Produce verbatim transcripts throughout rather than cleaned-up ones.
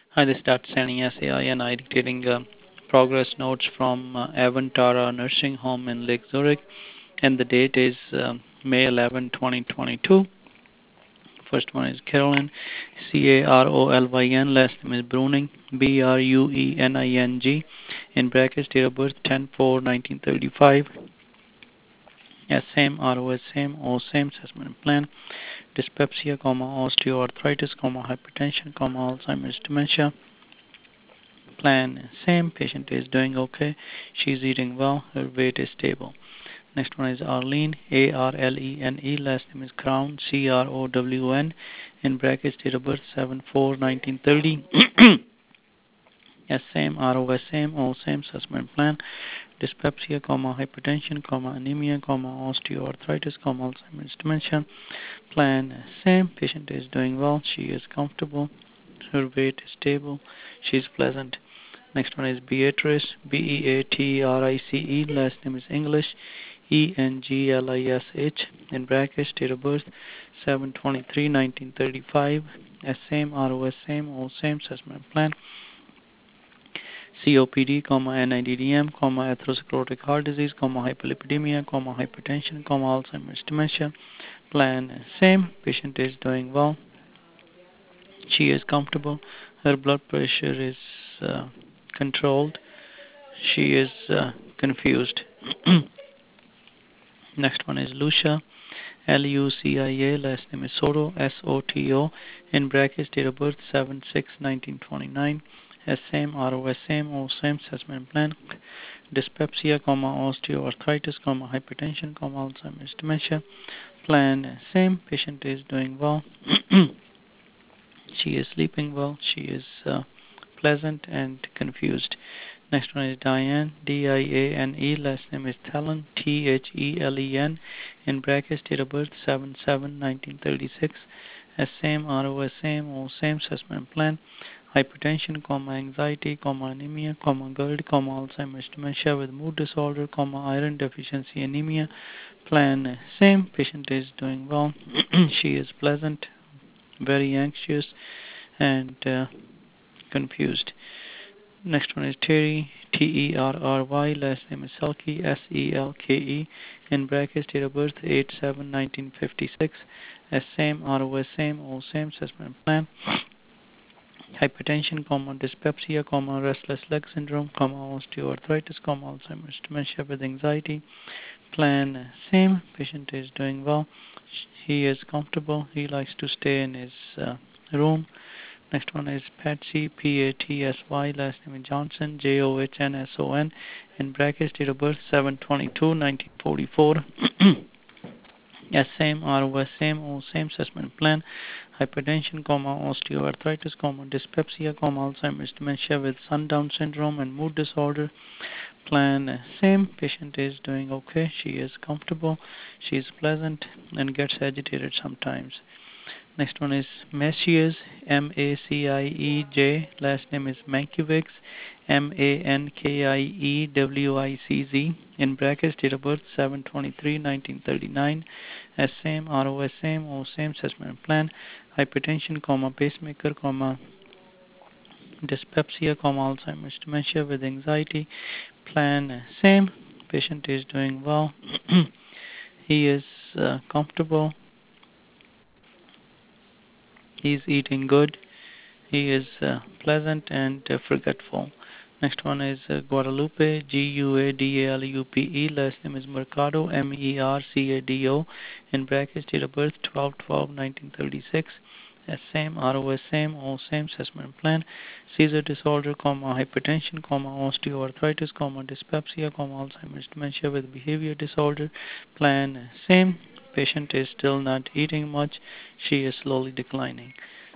Hi, this is Doctor Sani S A I, and I dictating uh, progress notes from uh, Avantara Nursing Home in Lake Zurich, and the date is um, May eleventh, twenty twenty-two. First one is Carolyn, C A R O L Y N. Last name is Bruning, B R U E N I N G. In brackets, date of birth ten four nineteen thirty-five. S same, R O S same, O same, assessment plan. Dyspepsia, comma, osteoarthritis, comma, hypertension, comma, Alzheimer's dementia. Plan same. Patient is doing okay. She's eating well. Her weight is stable. Next one is Arlene, A R L E N E. Last name is Crown, C R O W N. In brackets, date of birth seven four nineteen thirty. S same, R O S same, O same, assessment plan. Dyspepsia, comma, hypertension, comma, anemia, comma, osteoarthritis, comma, Alzheimer's dementia. Plan same. Patient is doing well. She is comfortable. Her weight is stable. She is pleasant. Next one is Beatrice, B E A T R I C E. Last name is English, E N G L I S H. In brackets, date of birth seven twenty-three nineteen thirty-five. S same, R O S same, O same, assessment plan. C O P D, comma, N I D D M, comma, atherosclerotic heart disease, comma, hyperlipidemia, comma, hypertension, comma, Alzheimer's dementia. Plan same. Patient is doing well. She is comfortable. Her blood pressure is uh, controlled. She is uh, confused. Next one is Lucia, L U C I A. Last name is Soto, S O T O. In brackets, date of birth seven six nineteen twenty-nine. S same, R O S same, O same, assessment plan. Dyspepsia, comma, osteoarthritis, comma, hypertension, comma, Alzheimer's dementia. Plan same. Patient is doing well. She is sleeping well. She is uh, pleasant and confused. Next one is Diane, D I A N E. Last name is Thelen, T H E L E N. In brackets, date of birth seven seven nineteen thirty-six. S same, R O S same, O same, assessment plan. Hypertension, comma, anxiety, comma, anemia, comma, GERD, comma, Alzheimer's dementia with mood disorder, comma, iron deficiency anemia. Plan same. Patient is doing well. She is pleasant, very anxious, and uh, confused. Next one is Terry, T E R R Y. Last name is Selke, S E L K E. In brackets, date of birth eight seven nineteen fifty-six. S same, R O S same, O same, assessment plan. Hypertension, comma, dyspepsia, comma, restless leg syndrome, comma, osteoarthritis, comma, Alzheimer's dementia with anxiety. Plan same. Patient is doing well. He is comfortable. He likes to stay in his uh, room. Next one is Patsy, P A T S Y. Last name is Johnson, J O H N S O N. In brackets, date of birth seven twenty-two nineteen forty-four. S same, R O S same, O same, assessment plan. Hypertension, comma, osteoarthritis, comma, dyspepsia, comma, Alzheimer's dementia with sundown syndrome and mood disorder. Plan same. Patient is doing okay. She is comfortable. She is pleasant and gets agitated sometimes. Next one is Maciej, M A C I E J. Last name is Mankiewicz, M A N K I E W I C Z. In brackets, date of birth seven twenty-three nineteen thirty-nine. S same, R O S same, O same, assessment plan. Hypertension, comma, pacemaker, comma, dyspepsia, comma, Alzheimer's dementia with anxiety. Plan same. Patient is doing well. He is uh, comfortable. He's eating good. He is uh, pleasant and uh, forgetful. Next one is uh, Guadalupe, G U A D A L U P E. Last name is Mercado, M E R C A D O. In brackets, date of birth twelve twelve nineteen thirty-six. S same, R O S same, O same, assessment plan. Seizure disorder, comma, hypertension, comma, osteoarthritis, comma, dyspepsia, comma, Alzheimer's dementia with behavior disorder. Plan same. Patient is still not eating much. She is slowly declining.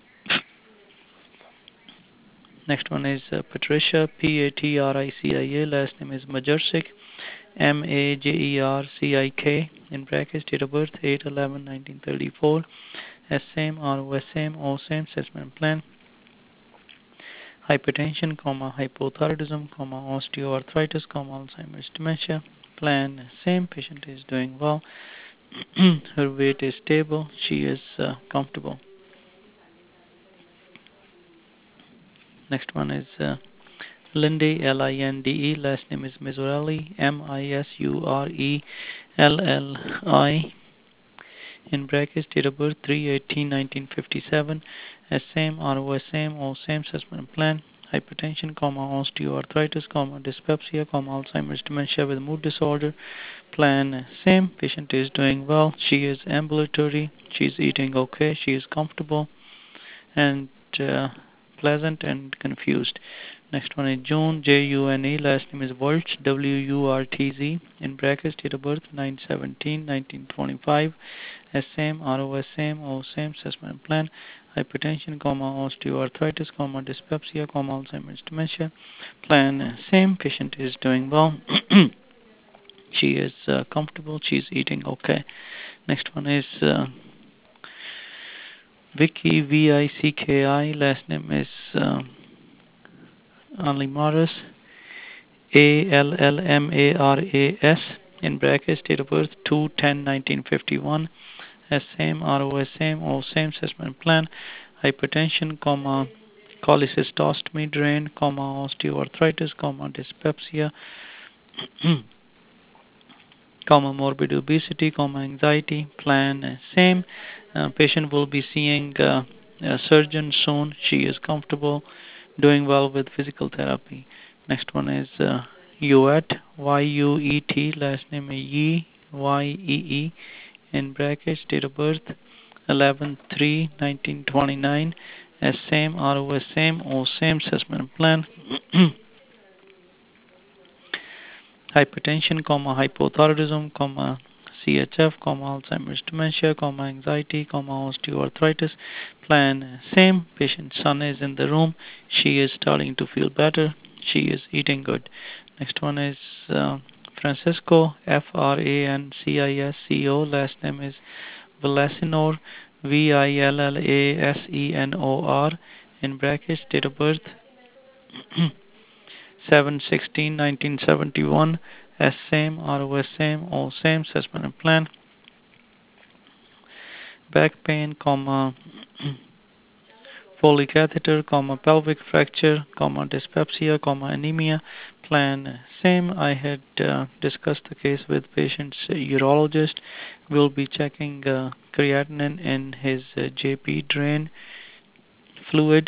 Next one is uh, Patricia, P A T R I C I A. Last name is Majercik, M A J E R C I K. In brackets, date of birth eight eleven nineteen thirty-four. S same, R O S same, O same, assessment plan. Hypertension, comma, hypothyroidism, comma, osteoarthritis, comma, Alzheimer's dementia. Plan same. Patient is doing well. Her weight is stable. She is uh, comfortable. Next one is uh, Linde, L I N D E. Last name is Misurelli, M I S U R E L L I. In brackets, date of birth three eighteen nineteen fifty-seven. S same, R O S same, O same, assessment plan. Hypertension, comma, osteoarthritis, comma, dyspepsia, comma, Alzheimer's dementia with mood disorder. Plan same. Patient is doing well. She is ambulatory. She is eating okay. She is comfortable and uh, pleasant and confused. Next one is June, J U N E. Last name is Wurtz, W U R T Z. In brackets, date of birth nine seventeen nineteen twenty-five. S same, R O S same, O same, assessment plan. Hypertension, comma, osteoarthritis, comma, dyspepsia, comma, Alzheimer's dementia. Plan same. Patient is doing well. She is uh, comfortable. She's eating okay. Next one is uh, Vicky, V I C K I. Last name is uh, Allimaras, A L L M A R A S. In brackets, date of birth two ten nineteen fifty-one. S same, R O S same, O same, assessment plan. Hypertension, comma, cholecystostomy drain, comma, osteoarthritis, comma, dyspepsia, comma, morbid obesity, comma, anxiety. Plan uh, same. Uh, patient will be seeing uh, a surgeon soon. She is comfortable, doing well with physical therapy. Next one is uh, Yuet, Y U E T. Last name is Yi, Y E E. In brackets, date of birth eleven three nineteen twenty-nine. S same, R O S same, O same, assessment plan. Hypertension, comma, hypothyroidism, comma, C H F, comma, Alzheimer's dementia, comma, anxiety, comma, osteoarthritis. Plan same. Patient's son is in the room. She is starting to feel better. She is eating good. Next one is uh, Francisco, F R A N C I S C O. Last name is Villasenor, V I L L A S E N O R. In brackets, date of birth seven sixteen nineteen seventy-one. S same, R O S same, O same, assessment and plan. Back pain, comma, Foley catheter, comma, pelvic fracture, comma, dyspepsia, comma, anemia. Plan same. I had uh, discussed the case with patient's urologist. We'll be checking uh, creatinine in his uh, J P drain fluid,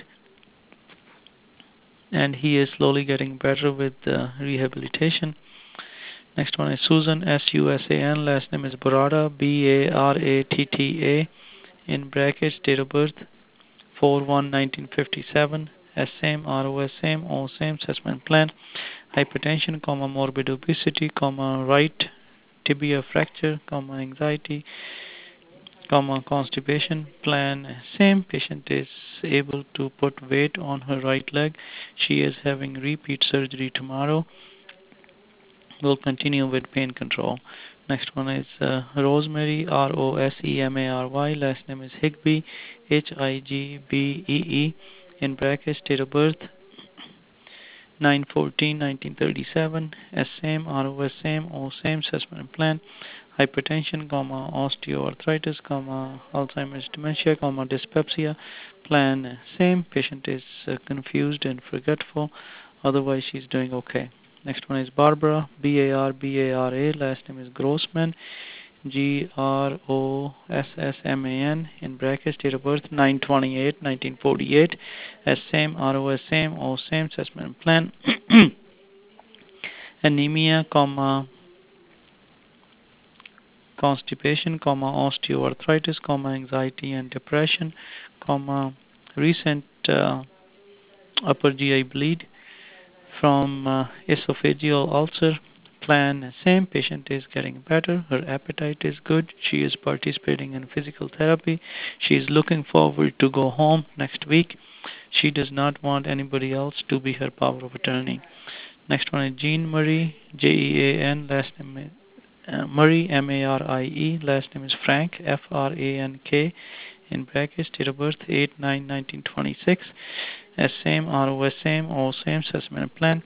and he is slowly getting better with uh, rehabilitation. Next one is Susan, S U S A N. Last name is Barata, B A R A T T A. In brackets, date of birth four one nineteen fifty-seven. S same, R O S same, O same, assessment plan. Hypertension, comma, morbid obesity, comma, right tibia fracture, comma, anxiety, comma, constipation. Plan same. Patient is able to put weight on her right leg. She is having repeat surgery tomorrow. We'll continue with pain control. Next one is uh, Rosemary, R O S E M A R Y. Last name is Higbee, H I G B E E. In brackets, date of birth nine fourteen nineteen thirty-seven. S same, R O S same, O same, assessment and plan. Hypertension, comma, osteoarthritis, comma, Alzheimer's dementia, comma, dyspepsia. Plan same. Patient is uh, confused and forgetful. Otherwise, she's doing okay. Next one is Barbara, B A R B A R A. Last name is Grossman, G R O S S M A N. In brackets, date of birth nine twenty-eight nineteen forty-eight. S same, R O S same, O same, assessment plan. Anemia, comma, constipation, comma, osteoarthritis, comma, anxiety and depression, comma, recent uh, upper G I bleed from uh, esophageal ulcer. Plan same. Patient is getting better. Her appetite is good. She is participating in physical therapy. She is looking forward to go home next week. She does not want anybody else to be her power of attorney. Next one is Jean Marie, J E A N. Last name is uh, Murray, M A R I E. Last name is Frank, F R A N K. In brackets, date of birth eight nine nineteen twenty-six. S same, R O S same, O same, assessment plan.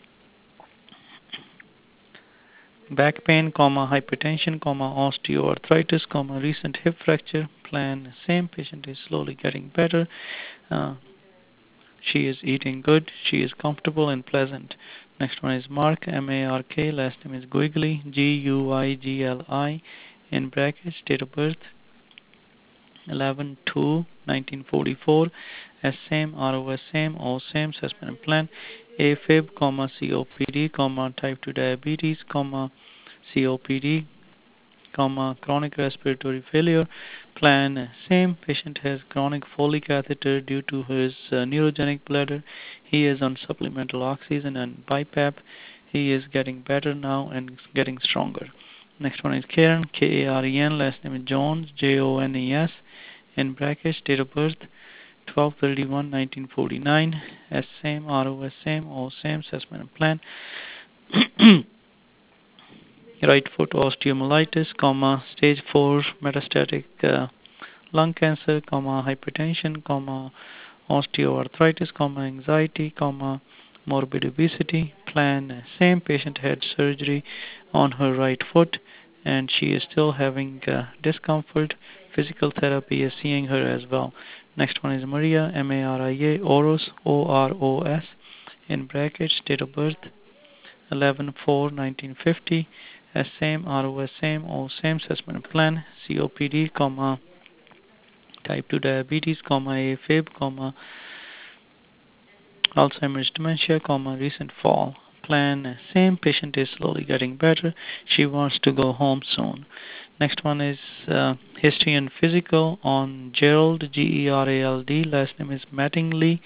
Back pain, comma, hypertension, comma, osteoarthritis, comma, recent hip fracture. Plan same. Patient is slowly getting better. Uh, She is eating good. She is comfortable and pleasant. Next one is Mark, M A R K. Last name is Guigli, G U I G L I. In brackets, date of birth eleven two nineteen forty-four. S same, R O S same, O same, suspended plan. AFib, comma, C O P D, comma, type two diabetes, comma, C O P D, comma, chronic respiratory failure. Plan same. Patient has chronic Foley catheter due to his uh, neurogenic bladder. He is on supplemental oxygen and BiPAP. He is getting better now and getting stronger. Next one is Karen, K A R E N. Last name is Jones, J O N E S. In brackets, date of birth twelve thirty-one nineteen forty-nine. S same, R O S same, O same, assessment plan. Right foot osteomyelitis, comma, stage four metastatic uh, lung cancer, comma, hypertension, comma, osteoarthritis, comma, anxiety, comma, morbid obesity. Plan same. Patient had surgery on her right foot and she is still having uh, discomfort. Physical therapy is seeing her as well. Next one is Maria, M A R I A, Oros, O R O S. In brackets, date of birth eleven four nineteen fifty. S same, R O S same, O same, assessment plan. C O P D, comma, type two diabetes, comma, AFib, comma, Alzheimer's dementia, comma, recent fall. Plan same. Patient is slowly getting better. She wants to go home soon. Next one is uh, history and physical on Gerald, G E R A L D. Last name is Mattingly,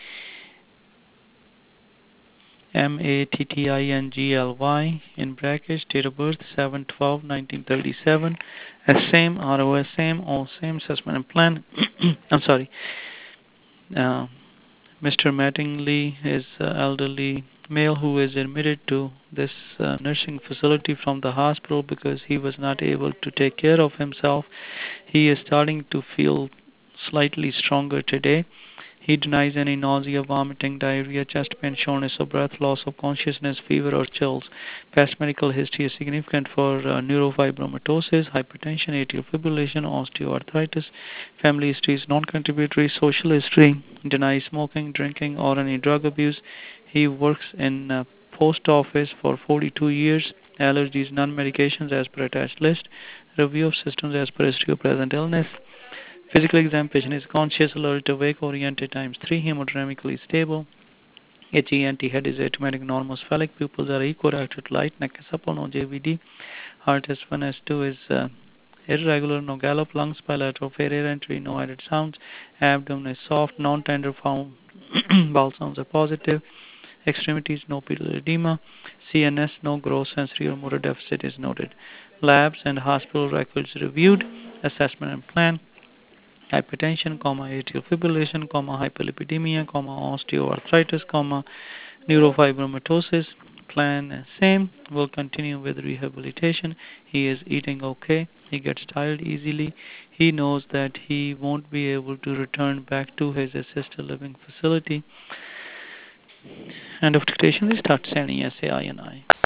M A T T I N G L Y. In brackets, date of birth seven twelve nineteen thirty-seven. S same, R O S same, all same, assessment and plan. I'm sorry. Uh, Mister Mattingly is an elderly male who is admitted to this uh, nursing facility from the hospital because he was not able to take care of himself. He is starting to feel slightly stronger today. He denies any nausea, vomiting, diarrhea, chest pain, shortness of breath, loss of consciousness, fever, or chills. Past medical history is significant for uh, neurofibromatosis, hypertension, atrial fibrillation, osteoarthritis. Family history is non-contributory. Social history denies smoking, drinking, or any drug abuse. He works in a post office for forty-two years. Allergies, non-medications as per attached list. Review of systems as per history of present illness. Physical exam patient is conscious, alert, awake, oriented times three, hemodynamically stable. H E N T head is asymptomatic, normocephalic, pupils are equilateral to light, neck is supple, no J V D. Heart S one, S two is uh, irregular, no gallop, lungs bilateral, fair air entry, no added sounds. Abdomen is soft, non-tender, found bowel sounds are positive. Extremities, no pedal edema. C N S, no gross sensory or motor deficit is noted. Labs and hospital records reviewed. Assessment and plan. Hypertension, comma, atrial fibrillation, comma, hyperlipidemia, comma, osteoarthritis, comma, neurofibromatosis. Plan same. Will continue with rehabilitation. He is eating okay. He gets tired easily. He knows that he won't be able to return back to his assisted living facility. End of dictation. We start sending S A I N I.